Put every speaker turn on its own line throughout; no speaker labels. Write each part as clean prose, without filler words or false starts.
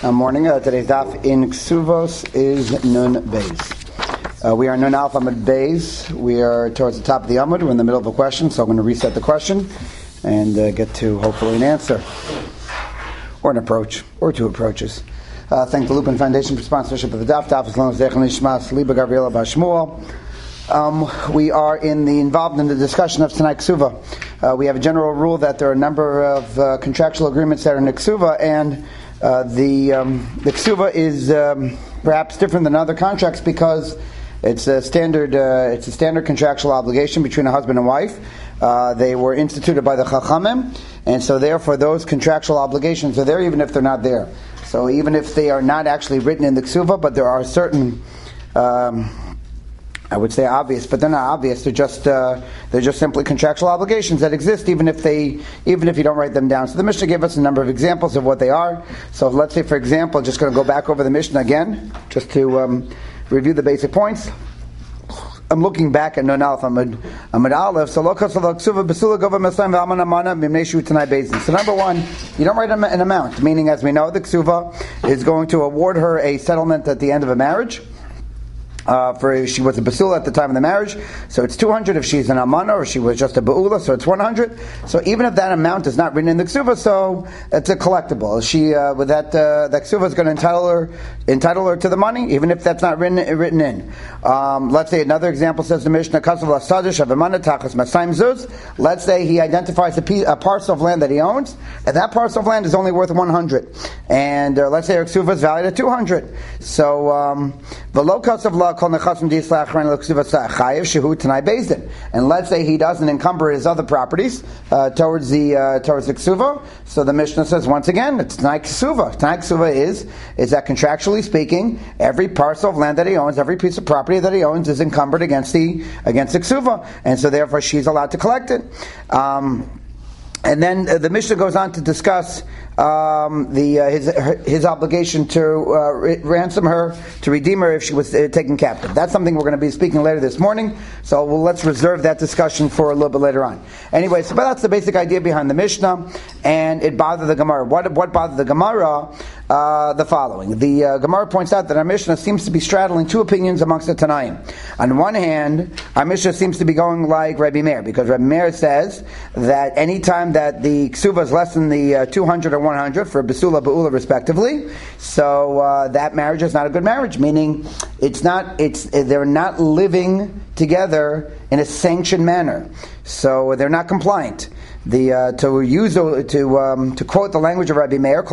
Morning. Today's daf in Ksuvos is Nun Beis. We are Nun Alpha Amud Beis. We are towards the top of the Amud. We're in the middle of a question, so I'm going to reset the question and get to hopefully an answer or an approach or two approaches. Thank the Lupin Foundation for sponsorship of the daf. Daf is Lon Zechan Lishmas Liba Gabriela Bashmuel. We are involved in the discussion of Tanai Ksuva. We have a general rule that there are a number of contractual agreements that are in Ksuva, and the Ksuva is perhaps different than other contracts because it's a standard contractual obligation between a husband and wife. They were instituted by the Chachamim, and so therefore those contractual obligations are there even if they're not there. So even if they are not actually written in the Ksuva, but there are certain I would say obvious, but they're not obvious. They're just simply contractual obligations that exist, even if you don't write them down. So the Mishnah gave us a number of examples of what they are. So let's say, for example, just going to go back over the Mishnah again, just to review the basic points. I'm looking back at Nun Aleph Amud Aleph. So number one, you don't write an amount, meaning, as we know, the Ksuva is going to award her a settlement at the end of a marriage. She was a basula at the time of the marriage, so it's 200 if she's an amana, or she was just a baula, so it's 100. So even if that amount is not written in the ksuva, so it's a collectible. She with that ksuva is going to entitle her to the money, even if that's not written in. Let's say another example says the Mishnah, let's say he identifies a parcel of land that he owns, and that parcel of land is only worth 100, and let's say her ksuva is valued at 200. So the low cost of law. And let's say he doesn't encumber his other properties towards the ksuva. So the Mishnah says once again, it's Tanai Ksuva. Tanai Ksuva is that contractually speaking, every parcel of land that he owns, every piece of property that he owns, is encumbered against the ksuva, and so therefore she's allowed to collect it. And then the Mishnah goes on to discuss his obligation to ransom her, to redeem her if she was taken captive. That's something we're going to be speaking later this morning, so let's reserve that discussion for a little bit later on. Anyway, so that's the basic idea behind the Mishnah, and it bothered the Gemara. What bothered the Gemara? The following. The Gemara points out that our Mishnah seems to be straddling two opinions amongst the Tanaim. On one hand, our Mishnah seems to be going like Rabbi Meir, because Rabbi Meir says that any time that the ksuva is less than the 200 or 100 for basula, ba'ula respectively, so that marriage is not a good marriage, meaning they're not living together in a sanctioned manner, so they're not compliant. To quote the language of Rabbi Meir,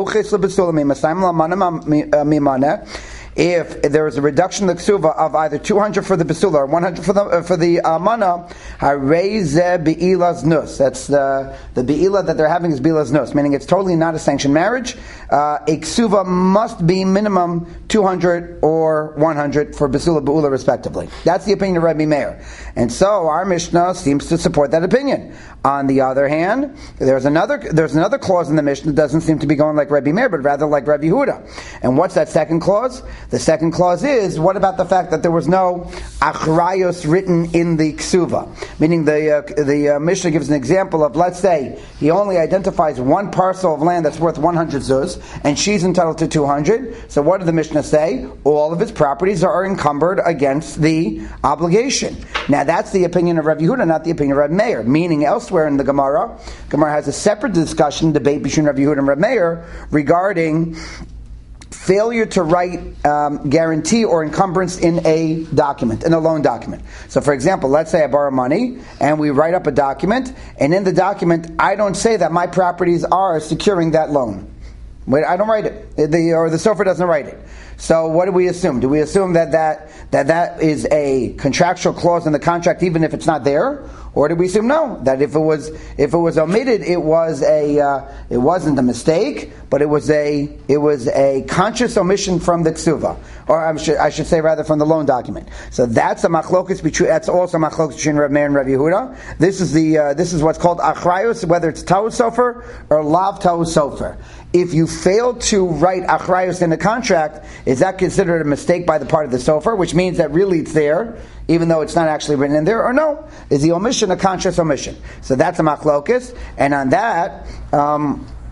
if there is a reduction in the ksuva of either 200 for the basula or 100 for the mana, be'ilas nus. That's the be'ila that they're having is be'ilas nus, meaning it's totally not a sanctioned marriage. A ksuva must be minimum 200 or 100 for basula, ba'ula respectively. That's the opinion of Rabbi Meir, and so our Mishnah seems to support that opinion. On the other hand, there's another clause in the Mishnah that doesn't seem to be going like Rabbi Meir, but rather like Rabbi Yehuda. And what's that second clause? The second clause is, what about the fact that there was no achrayos written in the ksuva? Meaning the Mishnah gives an example of, let's say, he only identifies one parcel of land that's worth 100 zuz, and she's entitled to 200. So what did the Mishnah say? All of his properties are encumbered against the obligation. Now that's the opinion of Rabbi Yehuda, not the opinion of Rabbi Meir. Meaning elsewhere in the Gemara has a separate debate between Rabbi Yehuda and Rabbi Meir regarding failure to write guarantee or encumbrance in a document, in a loan document. So for example, let's say I borrow money and we write up a document, and in the document I don't say that my properties are securing that loan. I don't write it, or the sofer doesn't write it. So what do we assume? Do we assume that is a contractual clause in the contract even if it's not there? Or do we assume no, that if it was omitted, it wasn't a mistake, but it was a conscious omission from the ksuva, or I should say rather from the loan document. So that's also a machlokes between Rav Meir and Rav Yehuda. This is what's called achrayos, whether it's tahu sofer or lav tahu sofer. If you fail to write achrayos in the contract, is that considered a mistake by the part of the sofer, which means that really it's there, even though it's not actually written in there, or no? Is the omission a conscious omission? So that's a machlokes, and on that,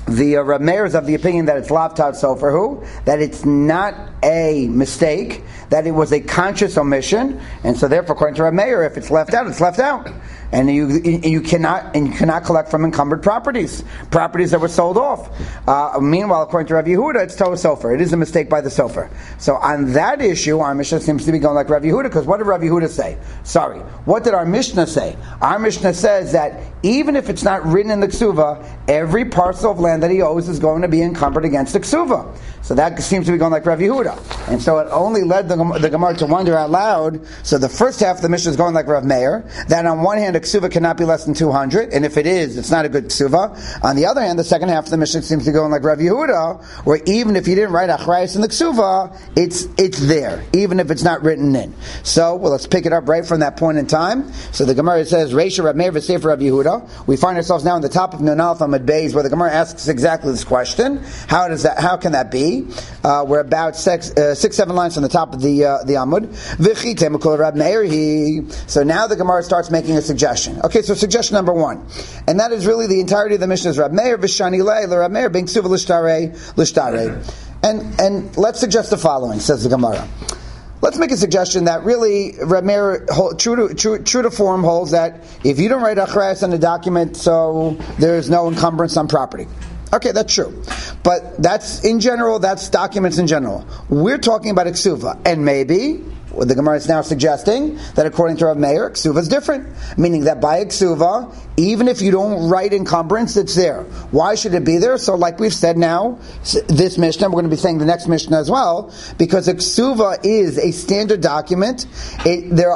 the Rav Meir is of the opinion that it's lavtat sofer, that it's not a mistake, that it was a conscious omission, and so therefore, according to Rav Meir, if it's left out, it's left out. And you cannot collect from encumbered properties that were sold off. Meanwhile, according to Rav Yehuda, it's Torah sofer. It is a mistake by the sofer. So on that issue, our Mishnah seems to be going like Rav Yehuda, because what did Rav Yehuda say? Sorry, what did our Mishnah say? Our Mishnah says that even if it's not written in the ksuva, every parcel of land that he owes is going to be encumbered against the ksuva. So that seems to be going like Rav Yehuda. And so it only led the Gemara to wonder out loud. So the first half of the Mishnah is going like Rav Meir, that on one hand, a ksuva cannot be less than 200, and if it is, it's not a good ksuva. On the other hand, the second half of the Mishnah seems to go like Rav Yehuda, where even if you didn't write achrayus in the ksuva, it's there, even if it's not written in. So, let's pick it up right from that point in time. So the Gemara says, Reisha Rav Meir v'sefer Rav Yehuda. We find ourselves now on the top of Nun Aleph Amud Beis, where the Gemara asks exactly this question. How can that be? We're about 6-7 lines from the top of the Amud. V'chitem kol Rav Meir hi. So now the Gemara starts making a suggestion. Okay, so suggestion number 1, and that is really the entirety of the Mishnah is Rav Meir v'shani le Rav Meir ben ksuva l'shtarei. And let's suggest the following, says the Gemara. Let's make a suggestion that really Rav Meir, true to form, holds that if you don't write achrayus on the document, so there's no encumbrance on property. Okay, that's true. But that's in general, that's documents in general. We're talking about a ksuva, and maybe the Gemara is now suggesting that according to Rav Meir, ksuva is different, meaning that by a ksuva, even if you don't write encumbrance, it's there. Why should it be there? So like we've said now, this Mishnah, we're going to be saying the next Mishnah as well, because a ksuva is a standard document. There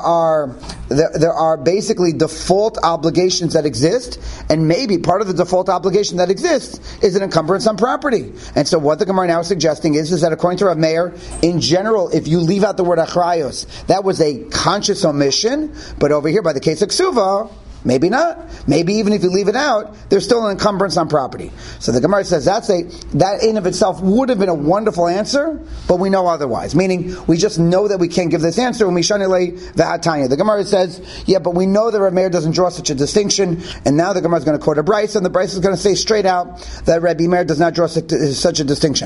are basically default obligations that exist, and maybe part of the default obligation that exists is an encumbrance on property. And so what the Gemara now is suggesting is that according to Rav Meir, in general, if you leave out the word achrayos, that was a conscious omission, but over here by the case of ksuva, maybe not. Maybe even if you leave it out, there's still an encumbrance on property. So the Gemara says that in of itself would have been a wonderful answer, but we know otherwise. Meaning, we just know that we can't give this answer. The Gemara says, yeah, but we know that Rav Meir doesn't draw such a distinction, and now the Gemara is going to quote a Bryce, and the Bryce is going to say straight out that Rabbi Meir does not draw such a distinction.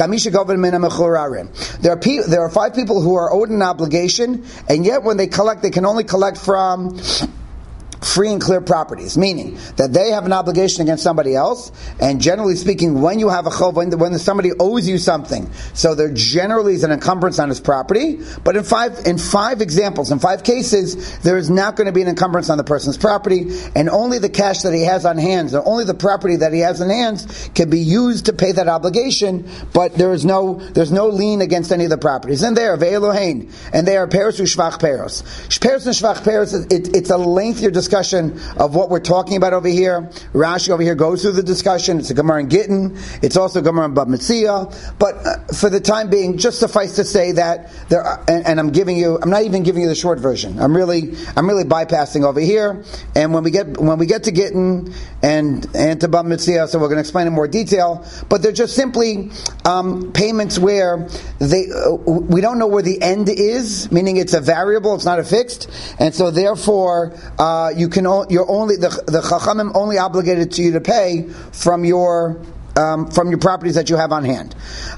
There are 5 people who are owed an obligation, and yet when they collect, they can only collect from free and clear properties, meaning that they have an obligation against somebody else, and generally speaking, when you have a chov, when somebody owes you something, so there generally is an encumbrance on his property, but in five examples, in 5 cases, there is not going to be an encumbrance on the person's property, and only the cash that he has on hand, or only the property that he has in hands, can be used to pay that obligation, but there's no lien against any of the properties. And they are ve'elohein, and they are peros u'shvach peros. Peros and shvach peros, it's a lengthier discussion of what we're talking about over here. Rashi over here goes through the discussion. It's a Gemara in Gittin. It's also a Gemara in Bab Metzia. But for the time being, just suffice to say that there are, and I'm not even giving you the short version. I'm really bypassing over here. And when we get to Gittin and to Bab Metzia, so we're going to explain in more detail. But they're just simply payments where we don't know where the end is, meaning it's a variable, it's not a fixed, and so therefore the Chachamim only obligated to you to pay from your properties that you have on hand.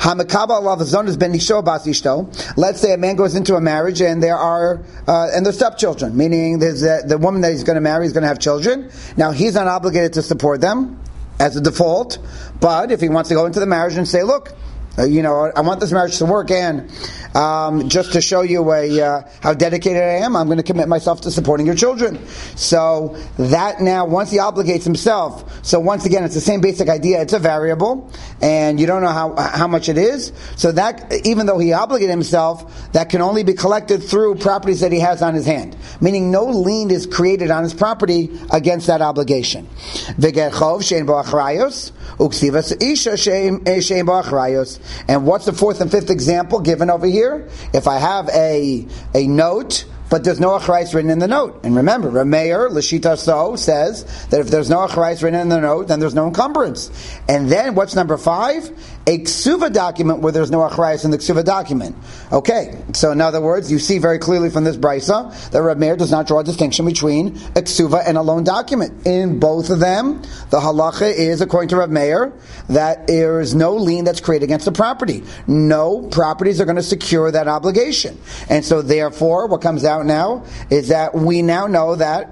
Let's say a man goes into a marriage and there's stepchildren, meaning there's the woman that he's going to marry is going to have children. Now he's not obligated to support them as a default, but if he wants to go into the marriage and say, look, I want this marriage to work, and just to show you how dedicated I am, I'm going to commit myself to supporting your children. So that now, once he obligates himself, so once again, it's the same basic idea. It's a variable, and you don't know how much it is. So that, even though he obligated himself, that can only be collected through properties that he has on his hand. Meaning no lien is created on his property against that obligation. And what's the 4th and 5th example given over here? If I have a note but there's no achrayus written in the note. And remember, Rav Meir, L'shita So, says that if there's no achrayus written in the note, then there's no encumbrance. And then, what's number 5? A ksuva document where there's no achrayus in the ksuva document. Okay, so in other words, you see very clearly from this brisa that Rav Meir does not draw a distinction between a ksuva and a loan document. In both of them, the halacha is, according to Rav Meir, that there is no lien that's created against the property. No properties are going to secure that obligation. And so therefore, what comes out now is that we now know that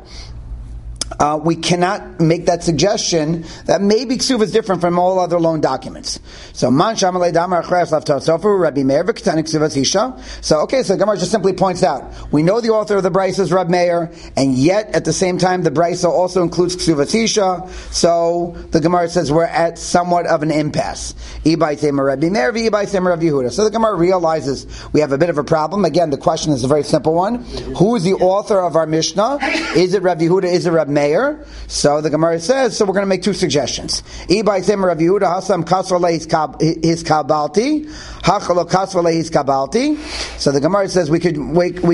we cannot make that suggestion that maybe ksuva is different from all other loan documents. So man shamalei damar achrayus laftosofu Rabbi Meir v'ketani ksuvas hisha. So okay, so the Gemara just simply points out we know the author of the brisa is Rabbi Meir, and yet at the same time the brisa also includes ksuvas hisha. So the Gemara says we're at somewhat of an impasse. Ibai tema Rabbi Meir v'ibai tema Rabbi Yehuda. So the Gemara realizes we have a bit of a problem. Again, the question is a very simple one: who is the author of our Mishnah? Is it Rabbi Yehuda? Is it Rabbi Meir? So the Gemara says, so we're going to make two suggestions. Ibai Semer Rav Yehuda Hasam Kasvale his kabalti, Hachalo Kasvale his kabalti. So the Gemara says we could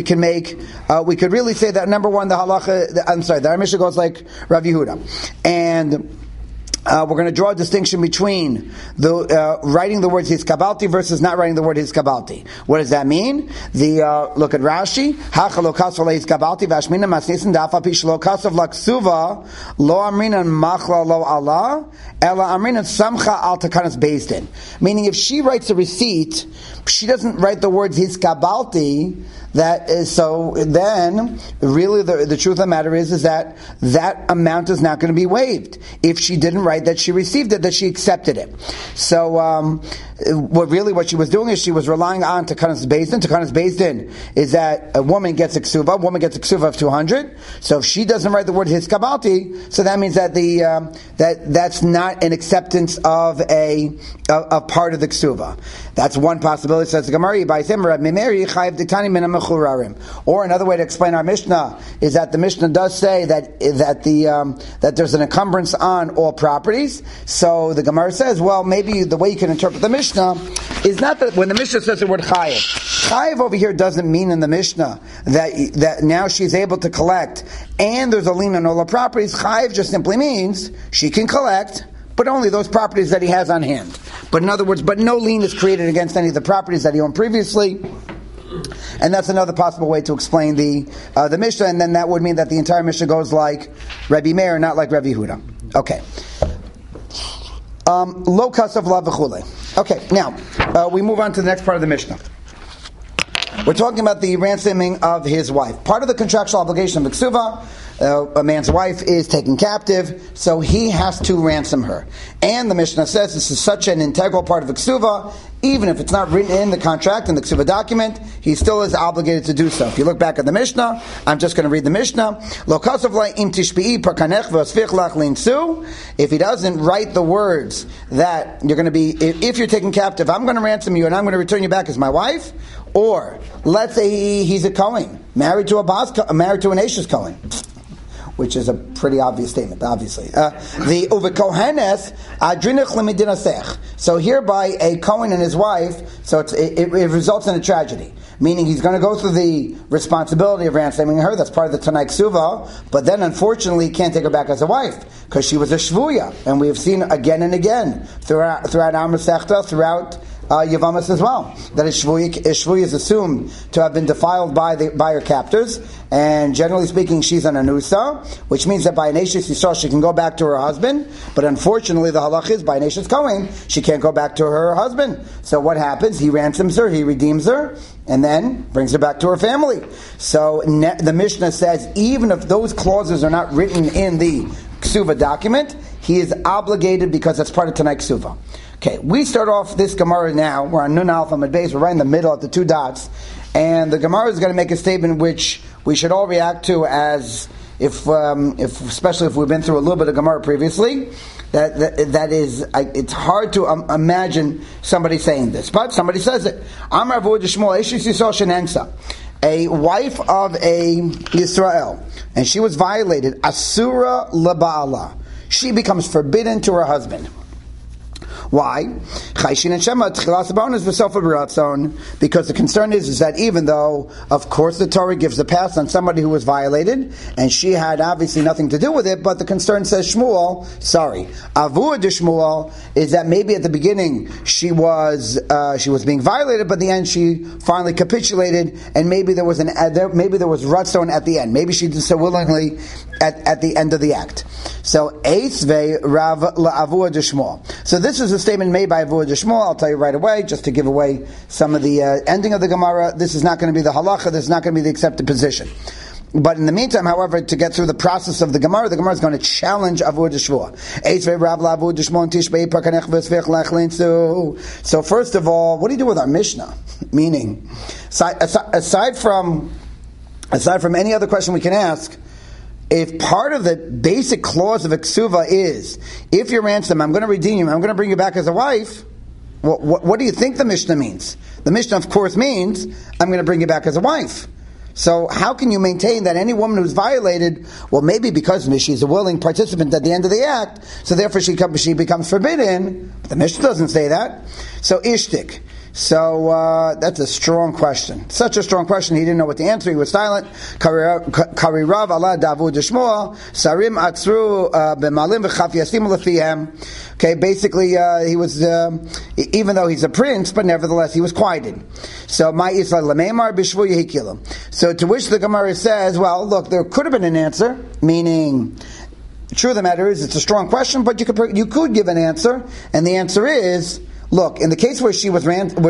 really say that number one, the halacha. The Mishnah goes like Rav Yehuda, and we're going to draw a distinction between the writing the words his kabalti versus not writing the word his kabalti. What does that mean? Look at Rashi. Hachalo kasvale his kabalti vashmina masnisin dafa pishlo kasav laksuva lo amrinan machla lo Allah ela amrinan samcha al takanas based in. Meaning, if she writes a receipt, she doesn't write the words his kabalti. That is, so then really the truth of the matter is that amount is not going to be waived if she didn't write that she received it, that she accepted it. So what she was doing is she was relying on Takanas Beis Din. Takanas Beis Din is that a woman gets a ksuva of 200. So if she doesn't write the word his kabalti, so that means that that's not an acceptance of a part of the ksuva. That's one possibility. Says the Gemara. Or another way to explain our Mishnah is that the Mishnah does say that there's an encumbrance on all properties. So the Gemara says, well, maybe the way you can interpret the Mishnah is not that when the Mishnah says the word chayiv. Chayiv over here doesn't mean in the Mishnah that now she's able to collect and there's a lien on all the properties. Chayiv just simply means she can collect, but only those properties that he has on hand. But in other words, but no lien is created against any of the properties that he owned previously. And that's another possible way to explain the Mishnah, and then that would mean that the entire Mishnah goes like Rabbi Meir, not like Rabbi Yehuda. Okay. Lo kasav la v'chule. Okay, now we move on to the next part of the Mishnah. We're talking about the ransoming of his wife. Part of the contractual obligation of Ksuva, a man's wife is taken captive, so he has to ransom her. And the Mishnah says this is such an integral part of the Ksuva, even if it's not written in the contract, in the Ksuva document, he still is obligated to do so. If you look back at the Mishnah, I'm just going to read the Mishnah. If he doesn't write the words that you're going to be, if you're taken captive, I'm going to ransom you and I'm going to return you back as my wife. Or, let's say he's a Kohen, married to an Ashes Kohen, which is a pretty obvious statement, obviously. The Uvekohenes Adrinach Lemidinasech. So hereby a Kohen and his wife, so it results in a tragedy. Meaning he's going to go through the responsibility of ransoming her, that's part of the Tanai Ksuva, but then unfortunately he can't take her back as a wife, because she was a Shvuya, and we have seen again and again, throughout our Masechta, throughout Yavamas as well, that a shvuya is assumed to have been defiled by her captors, and generally speaking, she's an anusa, which means that by an Ashes Yisrael she can go back to her husband, but unfortunately the halach is by an Ashes Kohen she can't go back to her husband. So what happens? He ransoms her, he redeems her, and then brings her back to her family. So the Mishnah says even if those clauses are not written in the Ksuva document, he is obligated because that's part of Tanai Ksuva. Okay, we start off this Gemara now. We're on Nun Alpha Mid Beis. We're right in the middle at the two dots. And the Gemara is going to make a statement which we should all react to as if especially if we've been through a little bit of Gemara previously. That is, it's hard to imagine somebody saying this. But somebody says it. Amar Avod Shmuel Eshes Yisrael Shenensa. A wife of a Yisrael. And she was violated. Asura Laba'ala. She becomes forbidden to her husband. Why? Because Chayshin and Shema Tchilas Abonis v'Sofa B'Ratzon, because the concern is that even though, of course, the Torah gives a pass on somebody who was violated, and she had obviously nothing to do with it, but the concern says Shmuel, sorry, Avur de Shmuel, is that maybe at the beginning she was being violated, but at the end she finally capitulated, and maybe there was Ratzon at the end. Maybe she did so willingly at the end of the act. So Eitzvei Rav La'avur de Shmuel. So this is a statement made by Avur de Shmuel. I'll tell you right away, just to give away some of the ending of the Gemara. This is not going to be the halacha. This is not going to be the accepted position. But in the meantime, however, to get through the process of the Gemara is going to challenge Avur de Shmuel. So first of all, what do you do with our Mishnah? Meaning, aside from any other question we can ask, if part of the basic clause of a ksuva is, if you ransom, I'm going to redeem you, I'm going to bring you back as a wife, what do you think the Mishnah means? The Mishnah, of course, means, I'm going to bring you back as a wife. So how can you maintain that any woman who's violated, well, maybe because she's a willing participant at the end of the act, so therefore she becomes forbidden, but the Mishnah doesn't say that. So ishtik. So that's a strong question. Such a strong question, he didn't know what to answer. He was silent. Karirav Allah Davud Shmuel Sarim Atzru B'Malim V'Chaf Yasim Lefihem. Okay, basically he was, even though he's a prince, but nevertheless he was quieted. So my Isla Lamemar B'Shvu Yehikilim. So to which the Gemara says, well, look, there could have been an answer, meaning, the truth of the matter is, it's a strong question, but you could give an answer, and the answer is, look, in the case where she was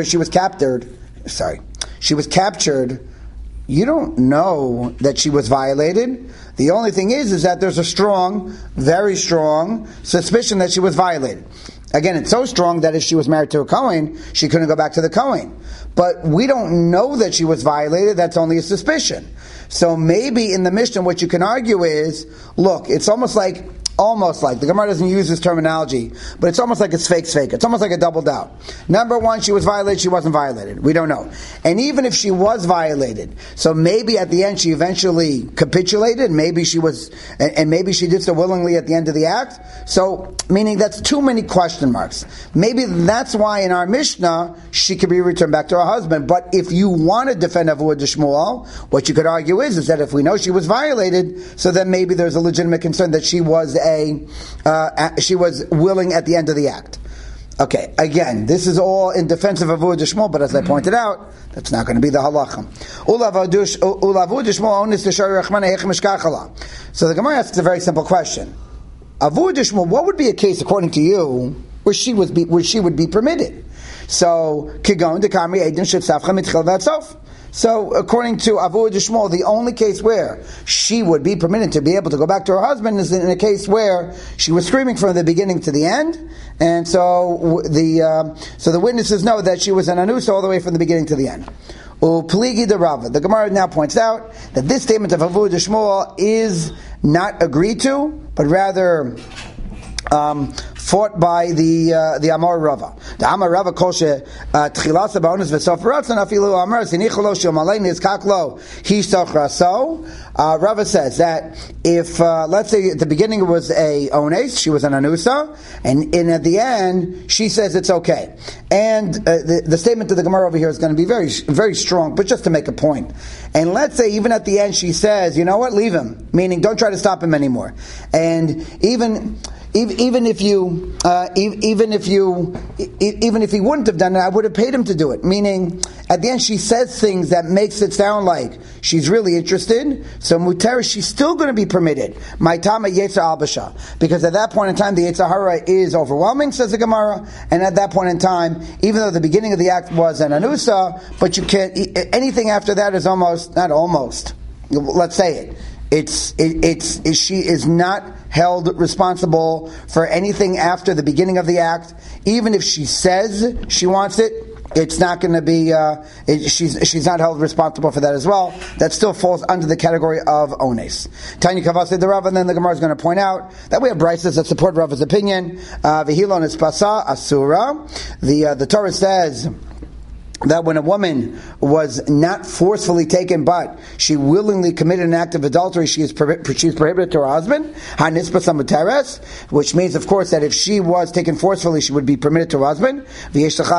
captured, you don't know that she was violated. The only thing is that there's a strong, very strong suspicion that she was violated. Again, it's so strong that if she was married to a Kohen, she couldn't go back to the Kohen. But we don't know that she was violated, that's only a suspicion. So maybe in the Mishnah what you can argue is, look, it's almost like, the Gemara doesn't use this terminology, but it's almost like it's fake. It's almost like a double doubt. Number one, she was violated, she wasn't violated. We don't know. And even if she was violated, so maybe at the end she eventually capitulated, maybe she did so willingly at the end of the act. So, meaning that's too many question marks. Maybe that's why in our Mishnah, she could be returned back to her husband. But if you want to defend Avur de Shmuel, what you could argue is that if we know she was violated, so then maybe there's a legitimate concern that she was willing at the end of the act. Okay, again, this is all in defense of Avur de Shmuel, but as I pointed out, that's not going to be the halacha. So the Gemara asks a very simple question. Avur de Shmuel, what would be a case, according to you, where she would be permitted? So, kigon de kamri edin shetzafcha mitchil v'atzof. So, according to Avur de Shmuel, the only case where she would be permitted to be able to go back to her husband is in a case where she was screaming from the beginning to the end, and so the witnesses know that she was an anusa all the way from the beginning to the end. Upligi de Rava. The Gemara now points out that this statement of Avur de Shmuel is not agreed to, but rather fought by the Amar Rava. The Amar Rava koshe tchilas habaonos v'sof ratzon afilu amar zinicholo shomalein nizkaklo hisoch raso. Rava says that if let's say at the beginning it was a ones, she was an anusa, and at the end she says it's okay. And the statement of the Gemara over here is going to be very, very strong, but just to make a point. And let's say even at the end she says, you know what, leave him, meaning don't try to stop him anymore. And even if he wouldn't have done it, I would have paid him to do it. Meaning, at the end, she says things that makes it sound like she's really interested. So muter, she's still going to be permitted. Ma'itama yetzer albasha, because at that point in time, the yetzer hara is overwhelming, says the Gemara. And at that point in time, even though the beginning of the act was an anusa, but you can't. Anything after that is not almost. Let's say it. She is not held responsible for anything after the beginning of the act. Even if she says she wants it, it's not going to be. She's not held responsible for that as well. That still falls under the category of ones. Tanya Kavase the Rav, and then the Gemara is going to point out that we have brises that support Rava's opinion. V'hilon is pasa asura. The Torah says that when a woman was not forcefully taken, but she willingly committed an act of adultery, she is prohibited to her husband, which means, of course, that if she was taken forcefully, she would be permitted to her husband. And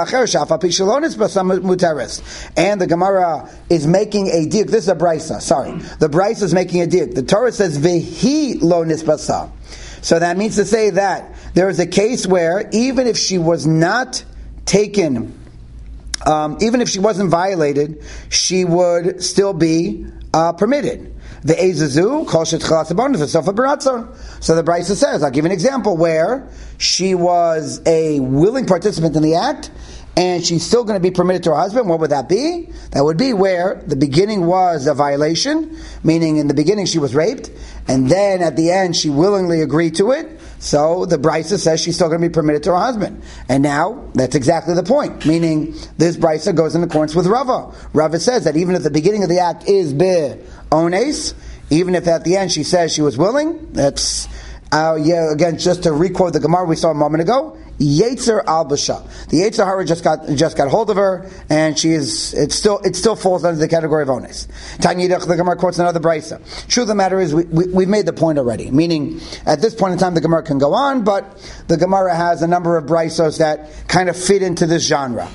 the Gemara is making a diuk. This is a brisa. Sorry, the brisa is making a diuk. The Torah says vehi lo nispasa. So that means to say that there is a case where even if she was not taken, even if she wasn't violated, she would still be permitted. The Ezazu kol shetchilas habonos v'sofa b'ratzon. So the Brisa says, I'll give an example where she was a willing participant in the act, and she's still going to be permitted to her husband. What would that be? That would be where the beginning was a violation, meaning in the beginning she was raped, and then at the end she willingly agreed to it. So the Brisa says she's still going to be permitted to her husband. And now, that's exactly the point. Meaning, this Brisa goes in accordance with Rava. Rava says that even if the beginning of the act is be-ones, even if at the end she says she was willing, that's, again, just to re-quote the Gemara we saw a moment ago, Yetzer al Basha. The Yetzer Hara just got hold of her, and it still falls under the category of ones. Tanyidach, the Gemara quotes another brisa. True, the matter is we've made the point already. Meaning, at this point in time, the Gemara can go on, but the Gemara has a number of brisos that kind of fit into this genre.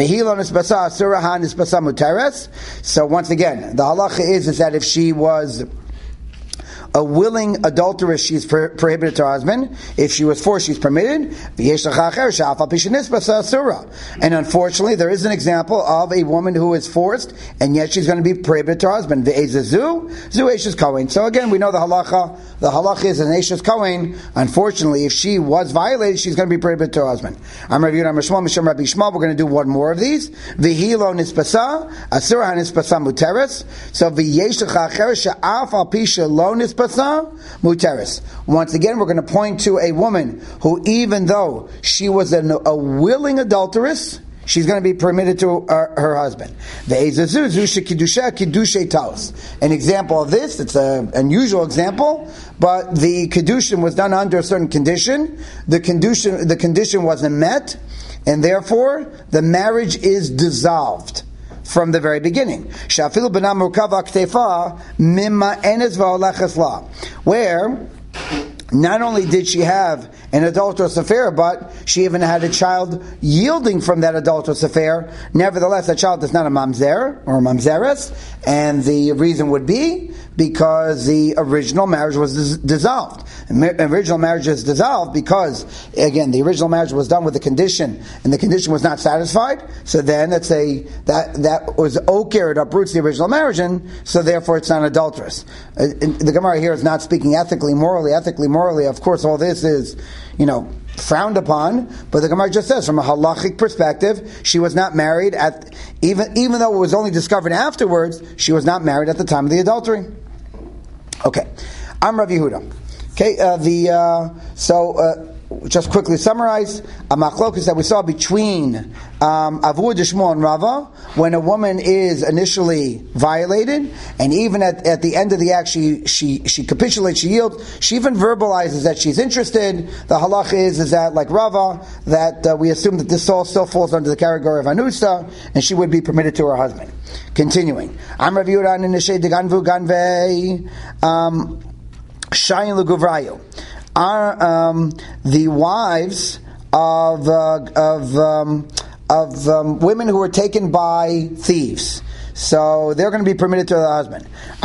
So once again, the halacha is that if she was a willing adulteress, she's prohibited to her husband. If she was forced, she's permitted. And unfortunately, there is an example of a woman who is forced, and yet she's going to be prohibited to her husband. So again, we know the halacha. The halacha is an Eishes Kohen. Unfortunately, if she was violated, she's going to be prohibited to her husband. We're going to do one more of these. V'hilo nispasa, asura nispasa muteres. So v'yeshach acher she'af al pisha lo nispasa muteres. Once again, we're going to point to a woman who, even though she was a willing adulteress, she's going to be permitted to her husband. An example of this, it's an unusual example, but the kedushin was done under a certain condition. The condition wasn't met, and therefore the marriage is dissolved from the very beginning. Where not only did she have an adulterous affair, but she even had a child yielding from that adulterous affair. Nevertheless, that child is not a mamzer or a mamzeres, and the reason would be because the original marriage was dissolved. Original marriage is dissolved because, again, the original marriage was done with a condition, and the condition was not satisfied. So then, that was oker, it uproots the original marriage, and so therefore it's not adulterous. The Gemara here is not speaking ethically, morally. Of course, all this is, frowned upon, but the Gemara just says, from a halachic perspective, she was not married even though it was only discovered afterwards, she was not married at the time of the adultery. Okay, I'm Rav Yehuda. Okay, just quickly summarize, a machlokus that we saw between Avu Dishmo and Rava, when a woman is initially violated, and even at the end of the act, she capitulates, she yields, she even verbalizes that she's interested. The halach is that, like Rava, that we assume that this all still falls under the category of anusa, and she would be permitted to her husband. Continuing, I'm Rav Yehuda in the shade Ganvu Ganvei Shayin Luguvrayu. Are the wives of women who were taken by thieves. So they're going to be permitted to the husband.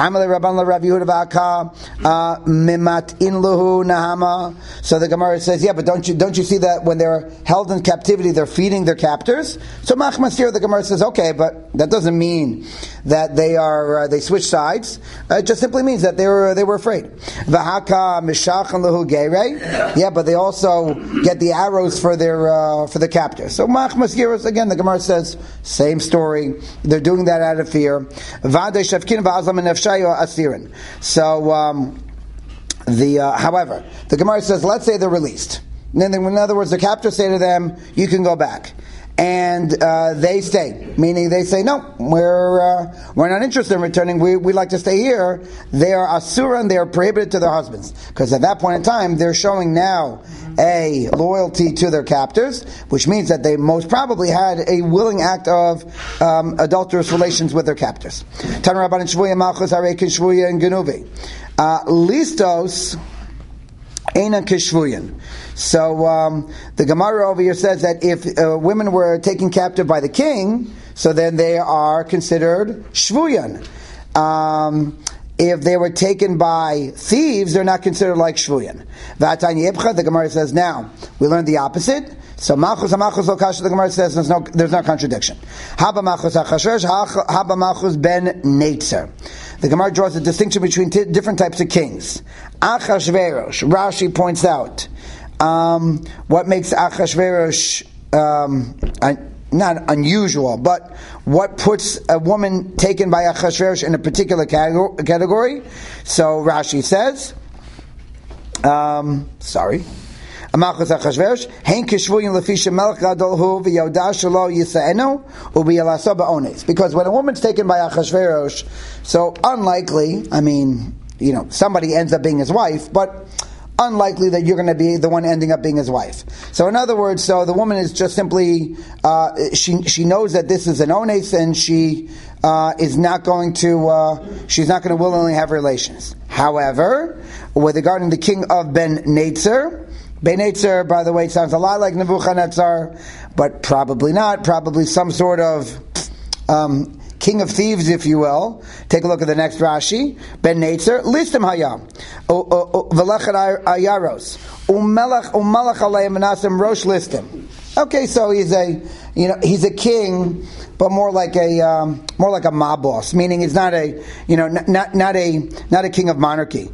So the Gemara says, yeah, but don't you see that when they're held in captivity, they're feeding their captors? So Machmasir, the Gemara says, okay, but that doesn't mean that they switch sides. It just simply means that they were afraid. Yeah, but they also get the arrows for their captors. So Machmasir, again, the Gemara says, same story. They're doing that out of fear. So, however, the Gemara says, let's say they're released. In other words, the captors say to them, you can go back. and they stay, meaning they say, no, we're not interested in returning, we like to stay here, they are asura and they are prohibited to their husbands. Because at that point in time, they're showing now a loyalty to their captors, which means that they most probably had a willing act of adulterous relations with their captors. Tan Rabbanan Shvuya Malchus Arekin Shvuya and Genuvi. Listos Eina Kishvuyan. So the Gemara over here says that if women were taken captive by the king, so then they are considered shvuyan. If they were taken by thieves, they're not considered like shvuyan. The Gemara says now we learned the opposite. So malchus lokasha, the Gemara says there's no contradiction. Haba malchus achashverosh, haba malchus ben Netzer. The Gemara draws a distinction between different types of kings. Achashverosh, Rashi points out what makes Achashverosh not unusual, but what puts a woman taken by Achashverosh in a particular category. So Rashi says, Malchus Achashverosh, hein kishvuyin lefisha melech gadol hu v'yodah shelo yisaenu u'biyalaso ba'ones. Because when a woman's taken by Achashverosh, so unlikely, somebody ends up being his wife, but unlikely that you're going to be the one ending up being his wife. So in other words, so the woman is just simply, she knows that this is an ones, and she is not going to, she's not going to willingly have relations. However, with regarding the king of Ben Netzer, Ben Netzer, by the way, sounds a lot like Nebuchadnezzar, but probably not. Probably some sort of king of thieves, if you will. Take a look at the next Rashi. Ben Netzer, listim hayam, v'lechet ayaros, umelach aleim menasim rosh listim. Okay, so he's a king, but more like a mob boss, meaning he's not a king of monarchy.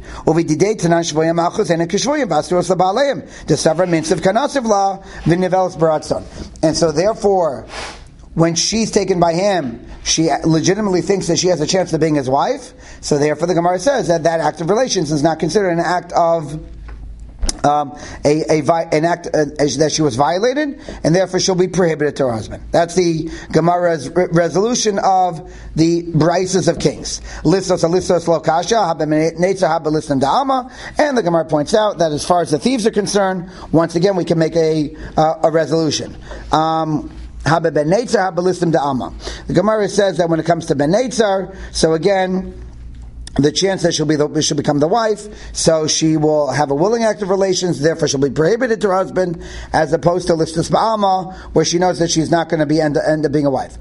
And so therefore, when she's taken by him, she legitimately thinks that she has a chance of being his wife. So therefore, the Gemara says that act of relations is not considered an act of an act that she was violated, and therefore she'll be prohibited to her husband. That's the Gemara's resolution of the Brises of Kings. Listos lokasha, haba netzer, haba listim da'ama, and the Gemara points out that as far as the thieves are concerned, once again we can make a resolution. Haba ben netzer, haba listim da'ama. The Gemara says that when it comes to ben netzer, so again, the chance that she'll become the wife, so she will have a willing act of relations, therefore she'll be prohibited to her husband, as opposed to listus ba'alma, where she knows that she's not going to be end up being a wife.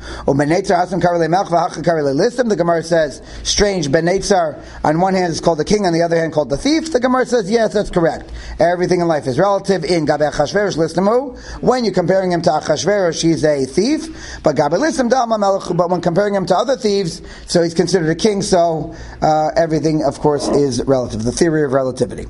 The Gemara says, strange, Ben Netzer, on one hand is called the king, on the other hand called the thief. The Gemara says, yes, that's correct. Everything in life is relative. In Gabe Achashverosh listimu, when you're comparing him to Achashverosh, he's a thief, but Gabe listim da'alma melech, but when comparing him to other thieves, so he's considered a king, so everything, of course, is relative. The theory of relativity.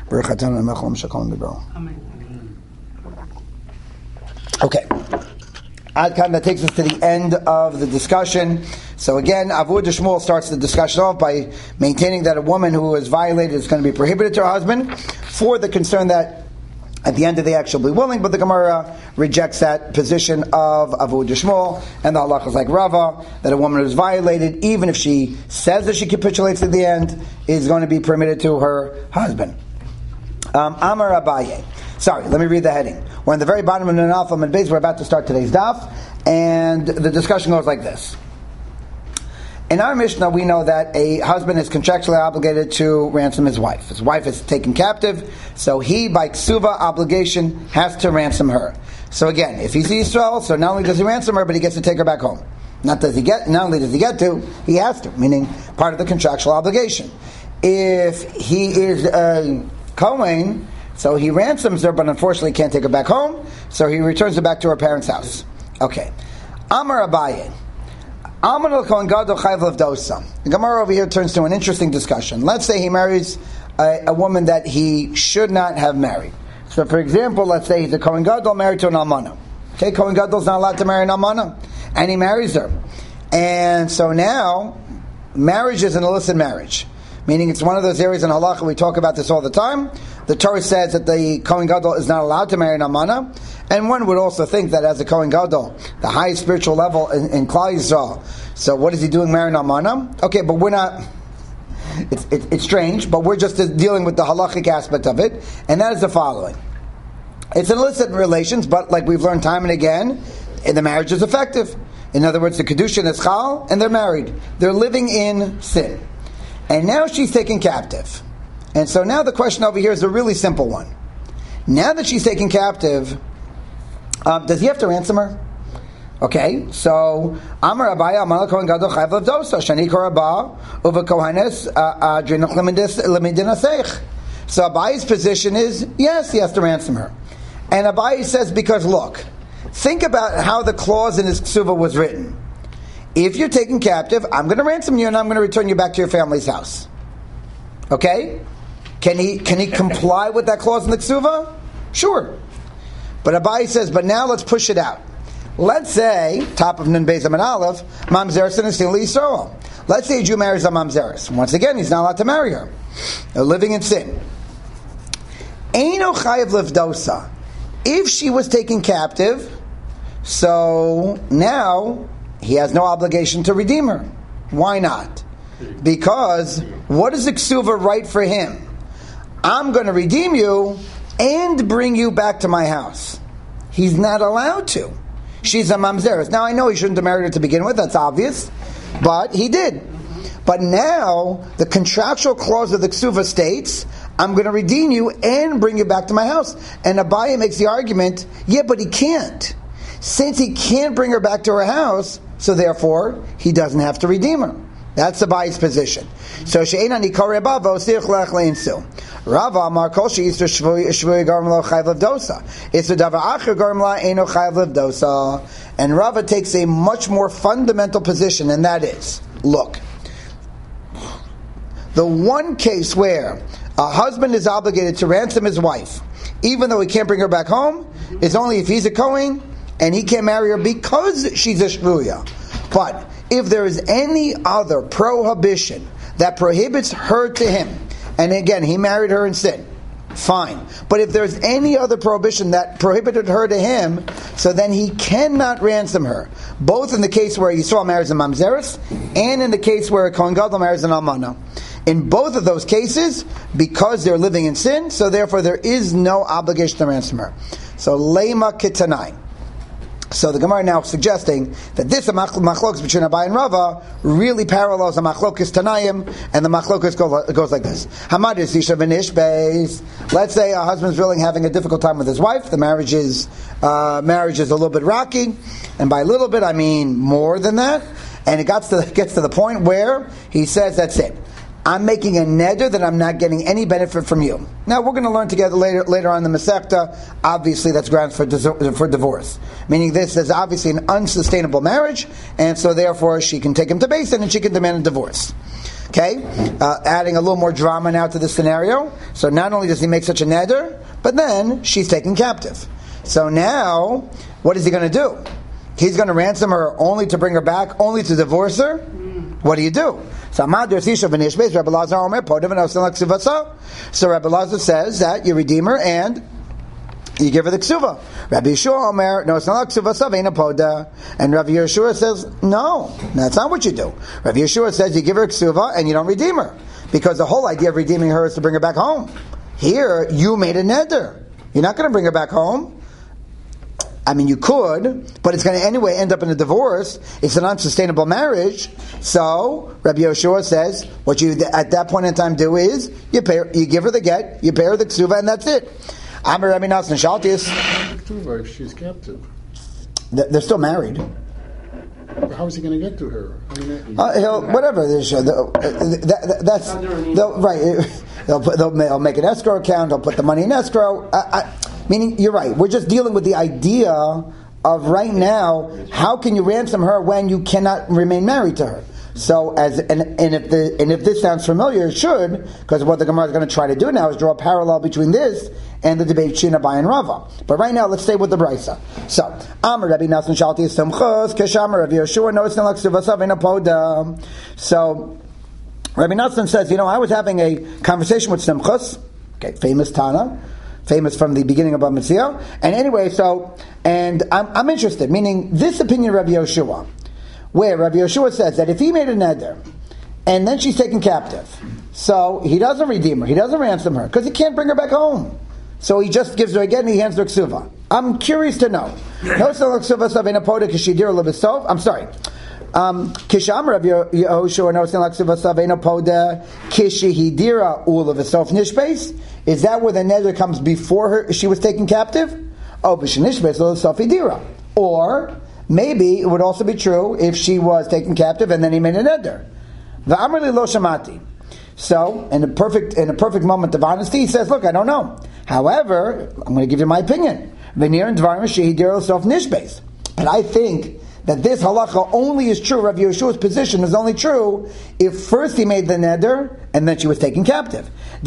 Okay. Adkan, that takes us to the end of the discussion. So again, Avud Shmuel starts the discussion off by maintaining that a woman who is violated is going to be prohibited to her husband, for the concern that at the end of the act she'll be willing, but the Gemara rejects that position of Avud Shmuel, and the halakha is like Rava, that a woman who's violated, even if she says that she capitulates at the end, is going to be permitted to her husband. Amar Abaye. Sorry, let me read the heading. We're in the very bottom of Nun Alpha Mid Beis. We're about to start today's daf, and the discussion goes like this. In our Mishnah, we know that a husband is contractually obligated to ransom his wife. His wife is taken captive, so he, by ksuva obligation, has to ransom her. So again, if he's Yisrael, so not only does he ransom her, but he gets to take her back home. Not only does he get to, he has to, meaning part of the contractual obligation. If he is a Kohen, so he ransoms her, but unfortunately can't take her back home, so he returns her back to her parents' house. Okay. Amar Abaye. The Gemara over here turns to an interesting discussion. Let's say he marries a woman that he should not have married. So, for example, let's say he's a Kohen Gadol married to an Almana. Okay, Kohen Gadol's not allowed to marry an Almana, and he marries her. And so now, marriage is an illicit marriage. meaning it's one of those areas in halacha, we talk about this all the time. The Torah says that the Kohen Gadol is not allowed to marry an almana, and one would also think that as a Kohen Gadol, the highest spiritual level in Klal Yisrael, so what is he doing marrying an almana? Okay, but we're not... It's strange, but we're just dealing with the halachic aspect of it, and that is the following. It's an illicit relations, but like we've learned time and again, the marriage is effective. In other words, the kedushin is chal, and they're married. They're living in sin. And now she's taken captive. And so now the question over here is a really simple one. Now that she's taken captive, does he have to ransom her? Okay, so Amar Abaya Amar Kohen Gadol Chayv Levdosa Shani Korabah Uva Kohanes Adrinach Lemedinaseich. So Abaya's position is yes, he has to ransom her, and Abaya says because look, think about how the clause in his ksuva was written. If you're taken captive, I'm going to ransom you and I'm going to return you back to your family's house. Okay, can he comply with that clause in the ksuva? Sure, but Abaya says, but now let's push it out. Let's say, top of Nun Beis Amud Aleph, Mamzeres and Asil Yisrael. Let's say a Jew marries a Mamzeres. Once again, he's not allowed to marry her. They're living in sin. Eino Chayev Levdosa. If she was taken captive, so now he has no obligation to redeem her. Why not? Because what does the Ksuva write for him? I'm going to redeem you and bring you back to my house. He's not allowed to. She's a mamzeres. Now I know he shouldn't have married her to begin with, that's obvious, but he did. But now the contractual clause of the ksuva states, I'm going to redeem you and bring you back to my house. And Abaya makes the argument, yeah, but he can't. Since he can't bring her back to her house, so therefore he doesn't have to redeem her. That's Abaya's position. So she'ena nikor Rava v'osich lech leinsu. Rava amar kol she'isur shvui garm lo chayv levdosa. Isur davar acher garm la eino chayv levdosa. And Rava takes a much more fundamental position, and that is, look, the one case where a husband is obligated to ransom his wife, even though he can't bring her back home, is only if he's a Kohen and he can't marry her because she's a shvuya. But if there is any other prohibition that prohibits her to him, and again, he married her in sin, fine. But if there's any other prohibition that prohibited her to him, so then he cannot ransom her. Both in the case where Yisrael marries a mamzeres, and in the case where a Kohen Gadol marries an almana. In both of those cases, because they're living in sin, so therefore there is no obligation to ransom her. So, Lema Kitanai. So the Gemara now suggesting that this machlokas between Abaya and Rava really parallels the machlokas Tanayim, and the machlokas goes like this. Hamadis Isha v'nishbeis. Let's say a husband's really having a difficult time with his wife. The marriage is a little bit rocky, and by a little bit I mean more than that. And it gets to the point where he says, "That's it. I'm making a neder that I'm not getting any benefit from you." Now we're going to learn together later on in the Masechta. Obviously, that's grounds for divorce. Meaning, this is obviously an unsustainable marriage, and so therefore she can take him to Beis Din and she can demand a divorce. Okay, adding a little more drama now to the scenario. So not only does he make such a neder, but then she's taken captive. So now, what is he going to do? He's going to ransom her only to bring her back, only to divorce her? What do you do? So Rabbi Lazar says that you redeem her and you give her the ksuva. Rabbi Yeshua Omer, no, it's not ksuva savena poda. And Rabbi Yeshua says, no, that's not what you do. Rabbi Yeshua says you give her ksuva and you don't redeem her, because the whole idea of redeeming her is to bring her back home. Here, you made a neder. You're not going to bring her back home. I mean, you could, but it's going to anyway end up in a divorce. It's an unsustainable marriage. So, Rabbi Yoshua says, what you at that point in time do is, you give her the get, you pay her the ksuva, and that's it. Amar Rabbi Nassan Shaltius.
If she's captive.
They're still married.
How is he going to get to her? I mean,
he'll whatever. That's right. They'll make an escrow account. They'll put the money in escrow. Meaning, you're right. We're just dealing with the idea of right now. How can you ransom her when you cannot remain married to her? So, if this sounds familiar, it should, because what the Gemara is going to try to do now is draw a parallel between this and the debate between Abaya and Rava. But right now, let's stay with the Brisa. So, Amar Rabbi Nassan Shalti Simchos Keshamar Rabbi Yeshua Notzin Laksuvasav in Apoda. So, Rabbi Natsan says, I was having a conversation with Simchus, okay, famous Tana, famous from the beginning of Bamitzio. And anyway, and I'm interested, meaning this opinion of Rabbi Yoshua, where Rabbi Yoshua says that if he made a neder, and then she's taken captive, so he doesn't redeem her, he doesn't ransom her, because he can't bring her back home. So he just gives her again, and he hands her ksuva. I'm curious to know. I'm sorry. Kisham Rav Yehoshua no sin laksuva savena poda kishihidira ula v'sof nishbeis. Is that where the neder comes before her? She was taken captive. Oh, b'shenishbeis ula sofidira. Or maybe it would also be true if she was taken captive and then he made a neder. V'amrli lo shamati. So, in a perfect moment of honesty, he says, "Look, I don't know. However, I'm going to give you my opinion. V'nir and dvarim shehidira ula sof nishbeis. But I think that this halacha only is true, Rav Yeshua's position is only true if first he made the neder and then she was taken captive.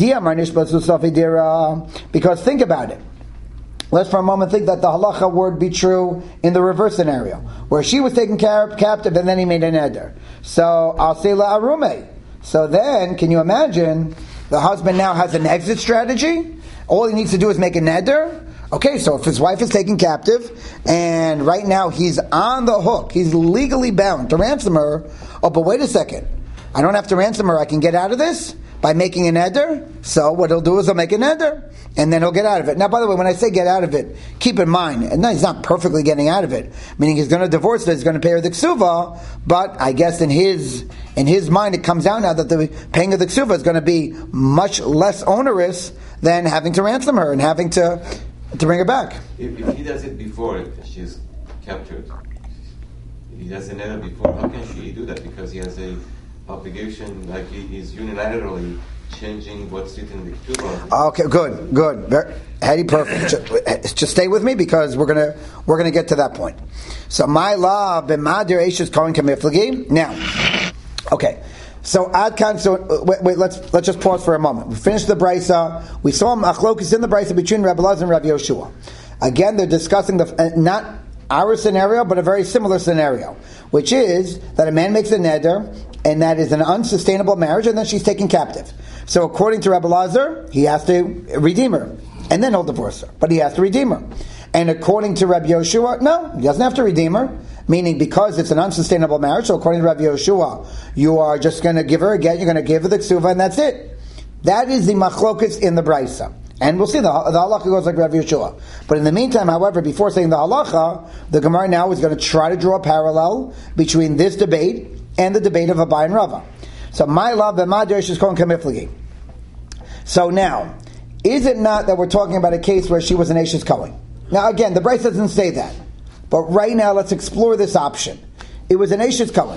Because think about it. Let's for a moment think that the halacha would be true in the reverse scenario, where she was taken captive and then he made a neder. So, I'll say la arume. So then, can you imagine, the husband now has an exit strategy? All he needs to do is make a neder. Okay, so if his wife is taken captive, and right now he's on the hook, he's legally bound to ransom her, but wait a second, I don't have to ransom her, I can get out of this by making a neder. So what he'll do is he'll make a neder, and then he'll get out of it. Now, by the way, when I say get out of it, keep in mind, and no, he's not perfectly getting out of it, meaning he's going to divorce her, he's going to pay her the ksuva, but I guess in his mind it comes out now that the paying of the ksuva is going to be much less onerous than having to ransom her and having to bring her back.
If he does it before she's captured, if he does it never before, how can she do that? Because he has a obligation, like he's unilaterally changing what's written in the ketubah.
Okay, good. Hedy, perfect. Just stay with me because we're gonna get to that point. So my love, b'madir eishes kohen kamiflagi. Now, okay. So Adkan. So wait. Let's just pause for a moment. We finished the brisa. We saw machlokes in the brisa between Rabbi Elazar and Rabbi Yoshua. Again, they're discussing not our scenario, but a very similar scenario, which is that a man makes a neder, and that is an unsustainable marriage, and then she's taken captive. So according to Rabbi Elazar, he has to redeem her, and then he'll divorce her, but he has to redeem her. And according to Rabbi Yoshua, no, he doesn't have to redeem her. Meaning, because it's an unsustainable marriage, so according to Rabbi Yoshua, you are just going to give her a get, you're going to give her the ksuva, and that's it. That is the machlokas in the brisa. And we'll see, the halacha goes like Rabbi Yoshua. But in the meantime, however, before saying the halacha, the Gemara now is going to try to draw a parallel between this debate and the debate of Abai and Rava. So, my love, b'madir is called kamiflagi. So now, is it not that we're talking about a case where she was an Eishes Kohen? Now again, the brisa doesn't say that. But right now, let's explore this option. It was an Eishes Kohen.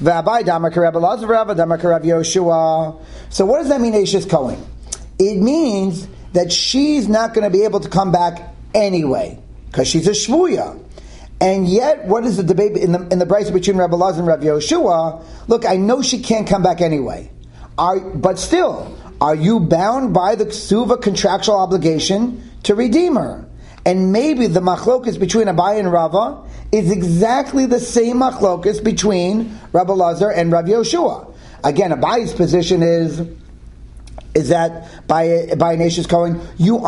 So what does that mean, Eishes Kohen? It means that she's not going to be able to come back anyway, because she's a shvuya. And yet, what is the debate in the brisa between Rabbi Elazar and Rabbi Yoshua? Look, I know she can't come back anyway. But still, are you bound by the ksuva contractual obligation to redeem her? And maybe the machlokas between Abai and Rava is exactly the same machlokas between Rabbi Elazar and Rabbi Yoshua. Again, Abai's position is that by an Eishes Kohen, you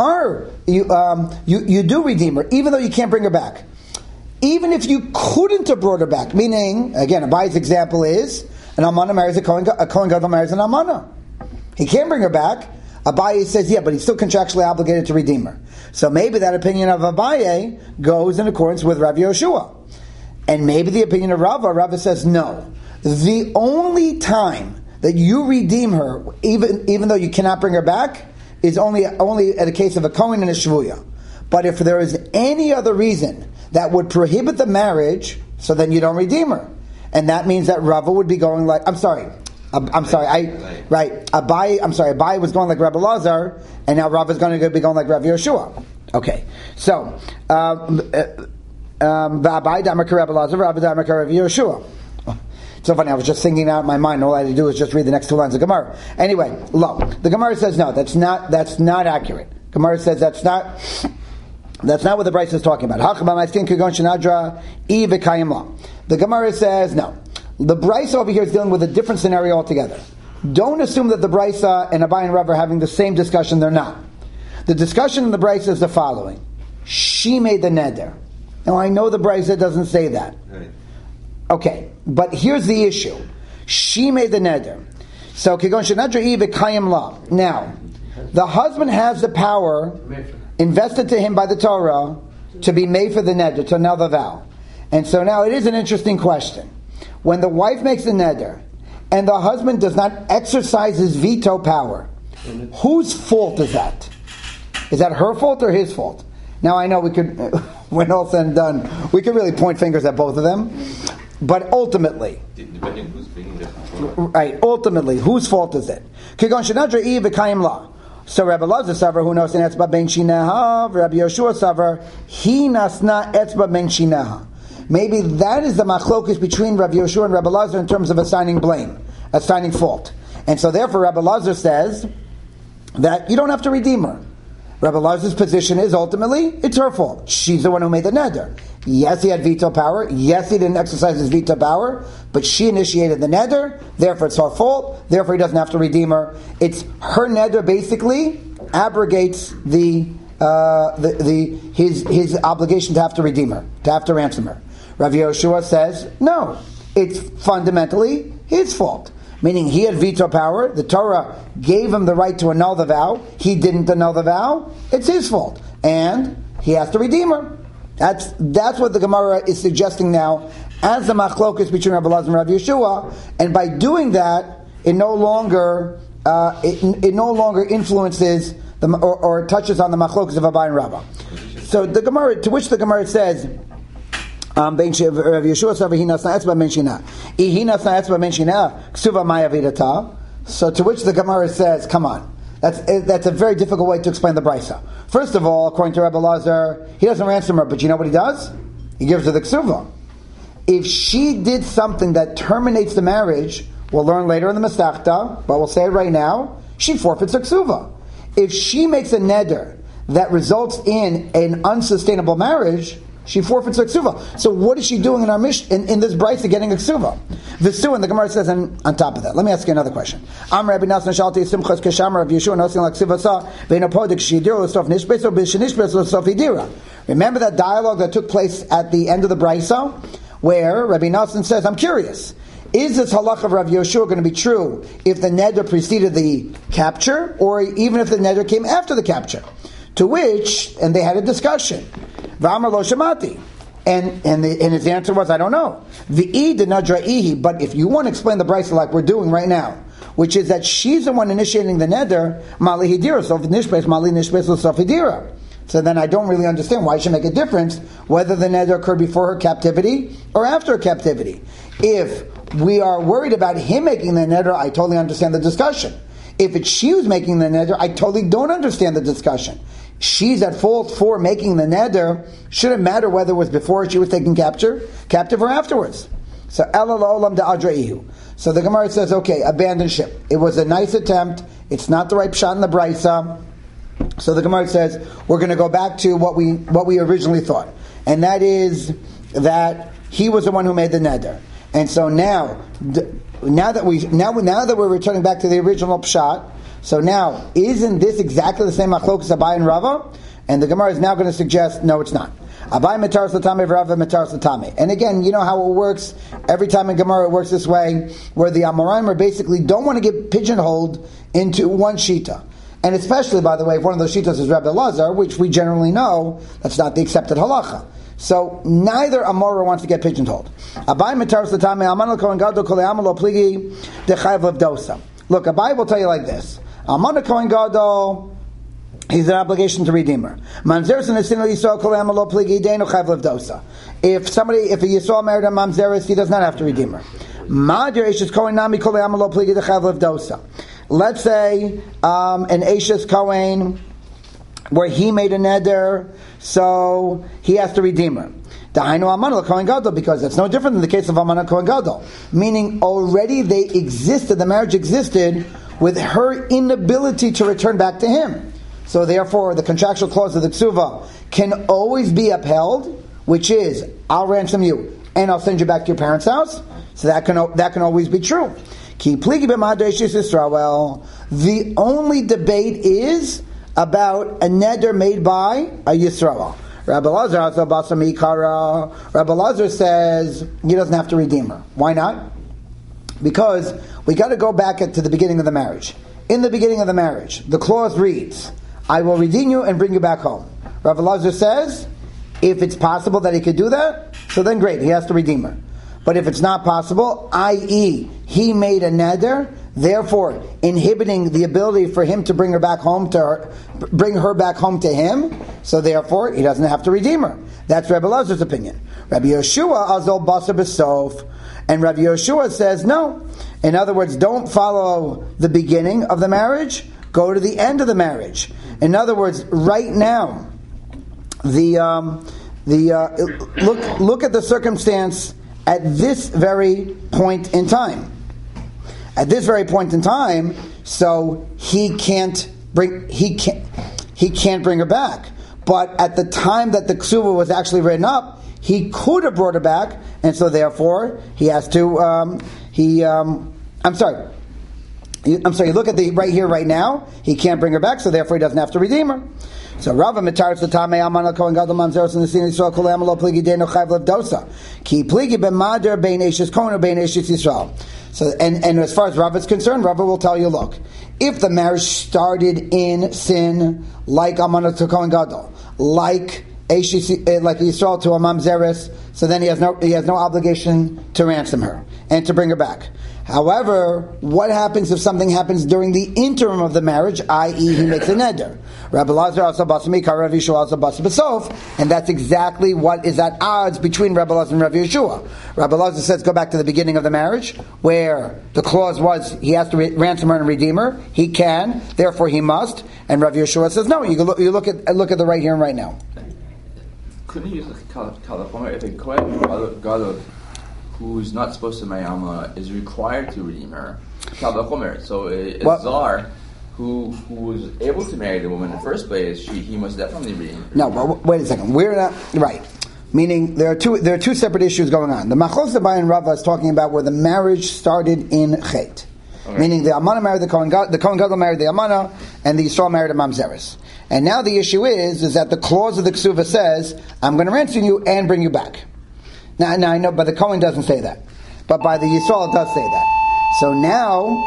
do redeem her, even though you can't bring her back. Even if you couldn't have brought her back, meaning, again, Abai's example is an almana marries a Kohen Gadol marries an almana. He can't bring her back. Abaye says, yeah, but he's still contractually obligated to redeem her. So maybe that opinion of Abaye goes in accordance with Rabbi Yoshua. And maybe the opinion of Rava says, no. The only time that you redeem her, even though you cannot bring her back, is only at a case of a Kohen and a Shvuya. But if there is any other reason that would prohibit the marriage, so then you don't redeem her. And that means that Rava would be going like, Abai was going like Rabbi Elazar, and now Rava is going to be going like Rabbi Yoshua. Okay, so Abai Damakar Rabbi Elazar, Rabbi Damakar Rabbi Yoshua. So funny, I was just thinking out in my mind, all I had to do was just read the next two lines of Gemara. Anyway, the Gemara says no, that's not accurate. Gemara says that's not what the Brisa is talking about. The Gemara says no. The Brisa over here is dealing with a different scenario altogether. Don't assume that the Brisa and Abai and Rav are having the same discussion. They're not. The discussion in the Brisa is the following. She made the neder. Now I know the Brisa doesn't say that.
Right.
Okay, but here's the issue. She made the neder. So, now, the husband has the power invested to him by the Torah to be made for the neder, to annul the vow. And so now it is an interesting question. When the wife makes the neder, and the husband does not exercise his veto power, whose fault is that? Is that her fault or his fault? Now I know we could, when all said and done, we could really point fingers at both of them. But ultimately,
depending who's bringing the
right, ultimately, whose fault is it? So Rabbi Elazar Savar, who knows an etzba ben shinaha, Rabbi Yoshua Savar, he nasna etzba ben shinaha. Maybe that is the machlokes between Rabbi Yoshua and Rabbi Elazar in terms of assigning blame, assigning fault. And so therefore Rabbi Elazar says that you don't have to redeem her. Rabbi Elazar's position is ultimately, it's her fault. She's the one who made the neder. Yes, he had veto power. Yes, he didn't exercise his veto power. But she initiated the neder. Therefore, it's her fault. Therefore, he doesn't have to redeem her. It's her neder basically abrogates his obligation to have to redeem her, to have to ransom her. Rav Yoshua says, no, it's fundamentally his fault. Meaning he had veto power. The Torah gave him the right to annul the vow. He didn't annul the vow. It's his fault. And he has to redeem her. That's what the Gemara is suggesting now as the machlokus between Rabbi Elazar and Rabbi Yeshua. And by doing that, it no longer influences or touches on the machlokus of Abai and Rabbah. So the Gemara, to which the Gemara says, so to which the Gemara says, come on, that's a very difficult way to explain the Brisa. First of all, according to Rabbi Elazar, he doesn't ransom her, but you know what he does? He gives her the ksuva. If she did something that terminates the marriage, we'll learn later in the Masechta, but we'll say it right now, she forfeits her ksuva. If she makes a neder that results in an unsustainable marriage, she forfeits her ksuva. So what is she doing in our in this Brisa getting a ksuva? Visu, and the Gemara says on top of that. Let me ask you another question. Remember that dialogue that took place at the end of the Brisa, where Rabbi Nassan says, I'm curious, is this halach of Rav Yoshua going to be true if the neder preceded the capture, or even if the neder came after the capture? To which, and they had a discussion. V'amar lo shamati. And his answer was, I don't know. V'i de nadra'ihi. But if you want to explain the Brisa like we're doing right now, which is that she's the one initiating the neder, mali hidira, so nishbes, mali nishbes, so hidira. So then I don't really understand why it should make a difference whether the neder occurred before her captivity or after her captivity. If we are worried about him making the neder, I totally understand the discussion. If it's she who's making the neder, I totally don't understand the discussion. She's at fault for making the neder. Shouldn't matter whether it was before she was taken captive or afterwards. So elal olam de adraihu. So the Gemara says, okay, abandon ship. It was a nice attempt. It's not the right pshat in the Brisa. So the Gemara says we're going to go back to what we originally thought, and that is that he was the one who made the neder. And so now that we're returning back to the original pshat. So now, isn't this exactly the same machlokas Abai and Rava? And the Gemara is now going to suggest, no, it's not. Abai metaras l'tamei, Rava metaras l'tamei. And again, you know how it works. Every time in Gemara it works this way, where the Amoraim basically don't want to get pigeonholed into one shita. And especially, by the way, if one of those shitas is Rabbi Elazar, which we generally know, that's not the accepted halacha. So neither Amora wants to get pigeonholed. Abai metaras l'tamei, aman l'kohen gadol kol ya'amol lo pligi dechayav l'vdosa. Look, Abai will tell you like this. Amon Kohen Gadol, he's an obligation to redeem her. Mamzeres and Asin Yisrael Kol Amalo Pligi Deinu Chayv Levdosa. If a Yisrael married a Mamzeres, he does not have to redeem her. Madir Eishes Kohen Nami Kol Amalo Pligi Dechav Levdosa. Let's say an Eishes Kohen where he made a neder, so he has to redeem her. Dahainu Amana Kohen Gadol, because it's no different than the case of Amana Kohen Gadol. Meaning already they existed, the marriage existed with her inability to return back to him. So therefore, the contractual clause of the Tzuva can always be upheld, which is, I'll ransom you, and I'll send you back to your parents' house. So that can always be true. Ki pligi b'madrei Eish Yisrael. The only debate is about a neder made by a Yisrael. Rabbi Lazar says he doesn't have to redeem her. Why not? Because we got to go back to the beginning of the marriage. In the beginning of the marriage, the clause reads, I will redeem you and bring you back home. Rabbi Lazar says, if it's possible that he could do that, so then great, he has to redeem her. But if it's not possible, i.e., he made a neder, therefore inhibiting the ability for him to bring her back home to her, bring her back home to him, so therefore he doesn't have to redeem her. That's Rabbi Lazar's opinion. Rabbi Yeshua azol basar b'sof, and Rabbi Yeshua says no. In other words, don't follow the beginning of the marriage, go to the end of the marriage. In other words, right now, look at the circumstance at this very point in time. At this very point in time, so he can't bring her back. But at the time that the ksuva was actually written up, he could have brought her back, and so therefore he has to. I'm sorry. You look at the right here, right now. He can't bring her back, so therefore he doesn't have to redeem her. So Rava mitaris l'tamei alman kohen gadol mamzeros in the sin Yisrael kol lo pligi deno chayv levdosa ki pligi b'mader bein eishes kohen or bein eishes Yisrael. So and as far as Rava is concerned, Rava will tell you, look, if the marriage started in sin, like alman kohen gadol, like Yisrael to a mamzeres, so then he has no obligation to ransom her and to bring her back. However, what happens if something happens during the interim of the marriage, i.e. he makes a neder? Rabbi Lazar also basamikar, Rabbi Yeshua also basabasof, and that's exactly what is at odds between Rabbi Lazar and Rabbi Yeshua. Rabbi Lazar says go back to the beginning of the marriage, where the clause was he has to ransom her and redeem her. He can, therefore he must. And Rabbi Yeshua says no. You look at the right here and right now.
Couldn't you use Kalachomer if a Kohen Gadol who's not supposed to marry Alma is required to redeem her? Kalachomer. So a Zar who was able to marry the woman in the first place, he must definitely redeem her.
No, but wait a second. We're not right. Meaning there are two separate issues going on. The Machlos Abai and Rava is talking about where the marriage started in Chet. Okay. Meaning the Amana married the Kohen Gadol married the Amana, and the Yisrael married a Mamzeres. And now the issue is that the clause of the Ksuva says, I'm going to ransom you and bring you back. Now I know, but the Kohen doesn't say that. But by the Yisrael it does say that. So now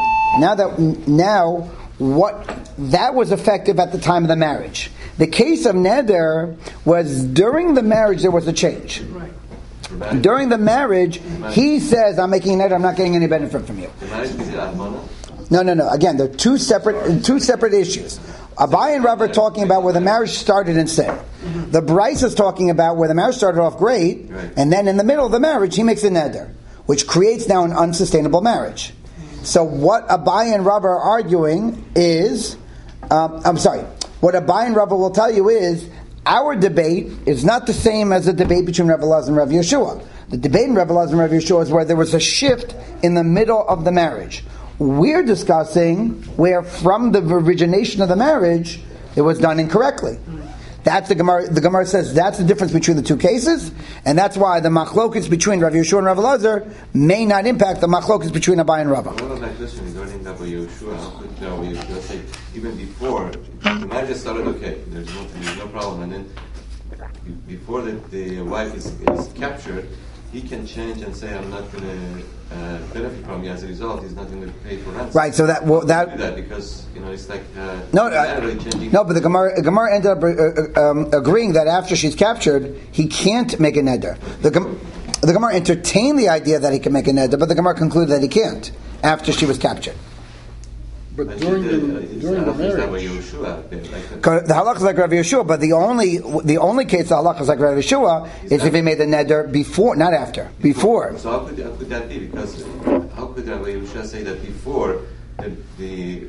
what that was effective at the time of the marriage. The case of Neder was during the marriage there was a change.
Right.
During the marriage, he says, I'm making a Neder, I'm not getting any benefit from you.
The marriage is Almana?
No. Again, they're two separate issues. Abai and Rav are talking about where the marriage started in sin. The Bryce is talking about where the marriage started off great, and then in the middle of the marriage he makes a neder, which creates now an unsustainable marriage. So what Abai and Rav are arguing is, what Abai and Rav will tell you is, our debate is not the same as the debate between Rabbi Lazar and Rabbi Yeshua. The debate in Rabbi Lazar and Rabbi Yeshua is where there was a shift in the middle of the marriage. We're discussing where from the origination of the marriage it was done incorrectly. That's the Gemara. The Gemara says that's the difference between the two cases, and that's why the machlokes between Rav Yeshua and Rav Lazar may not impact the machlokes between Abai and Rava.
One of my questions regarding Rav Yeshua, how could Rav Yeshua say even before the marriage started okay, there's no problem, and then before the wife is captured, he can change and say, I'm not going to benefit from you. As a result, he's not going to pay for ransom.
Right. So that
do that because it's like changing.
No, but the Gemara ended up agreeing that after she's captured, he can't make a neder. The Gemara entertained the idea that he can make a neder, but the Gemara concluded that he can't after she was captured.
But during the marriage,
the halach is like Rav Yeshua, but the only case the halach is like Rav Yeshua is if he made the neder before, not after, before.
So how could that be? Because how could Rav Yeshua say that before being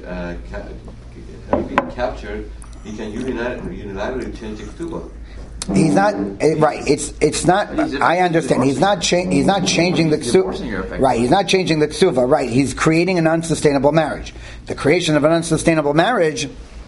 captured, he can unilaterally change the ketubah?
He's not right. It's not. I understand. He's not changing the ksuva. Right. He's not changing the ksuva. Right. He's creating an unsustainable marriage. The creation of an unsustainable marriage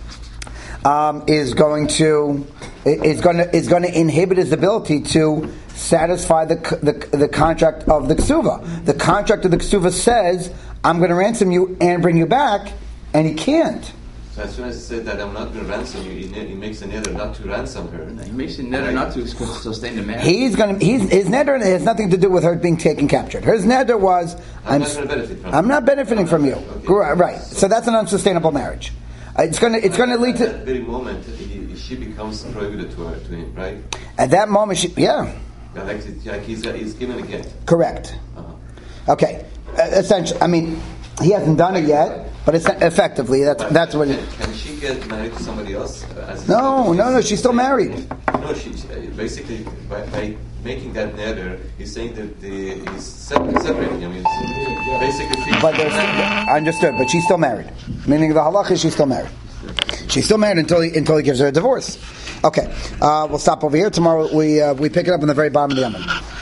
is going to inhibit his ability to satisfy the contract of the ksuva. The contract of the ksuva says, I'm going to ransom you and bring you back, and he can't.
So as soon as he said that I'm not going to ransom you, he makes a neder not to ransom her.
He makes a neder not to sustain the marriage.
His neder has nothing to do with her being taken captured. His neder was,
I'm not going to benefit from
I'm not benefiting from you. Okay. Right. So that's an unsustainable marriage. It's going to lead to.
At that very moment, she becomes prohibited to him, right?
At that moment,
Like he's given a gift.
Correct.
Uh-huh.
Okay. Essentially, I mean, he hasn't done it yet, but it's effectively that's what.
Can she get married to somebody else?
No. She's still married.
No, she basically by making that neder, he's saying that he's separating him. Basically,
but understood. But she's still married. Meaning the halach is she's still married. She's still married until he gives her a divorce. Okay, we'll stop over here. Tomorrow we pick it up on the very bottom of the Amud.